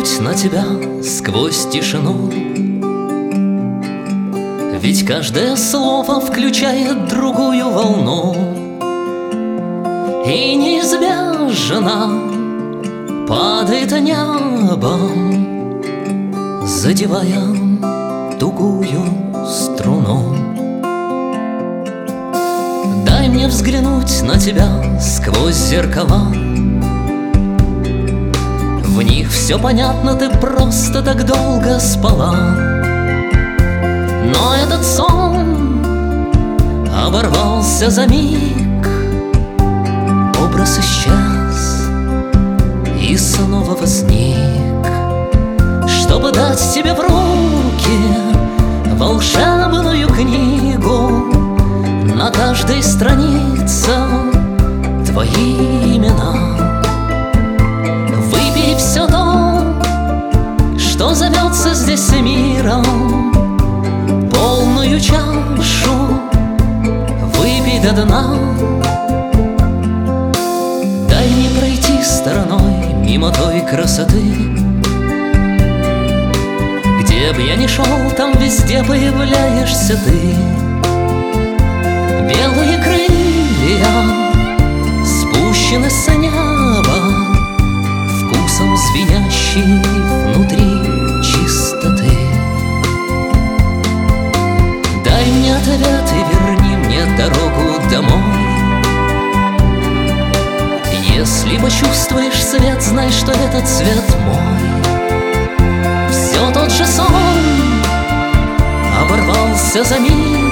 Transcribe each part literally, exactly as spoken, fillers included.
взглянуть на тебя сквозь тишину. Ведь каждое слово включает другую волну, и неизбежно падает небом, задевая тугую струну. Дай мне взглянуть на тебя сквозь зеркала. В них все понятно, ты просто так долго спала. Но этот сон оборвался за миг, образ исчез и снова возник, чтобы дать тебе в руки волшебную книгу. На каждой странице твои имена. Выпей все то, что зовется здесь миром, полную чашу выпей до дна. Дай мне пройти стороной мимо той красоты. Где б я ни шел, там везде появляешься ты. Белые крылья спущены с неба, вкусом звенящей внутри чистоты. Дай мне ответ и верни мне дорогу домой. Если почувствуешь свет, знай, что этот свет мой. Все тот же сон оборвался за миг,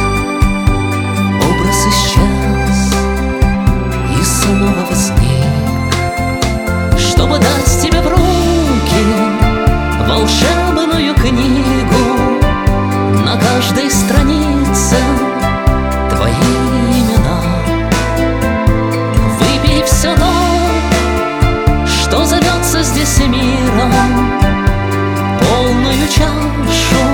образ исчез и снова возник, чтобы дать тебе в руки волшебную книгу. На каждой странице твои имена. Выпей все то, что зовется здесь миром, полную чашу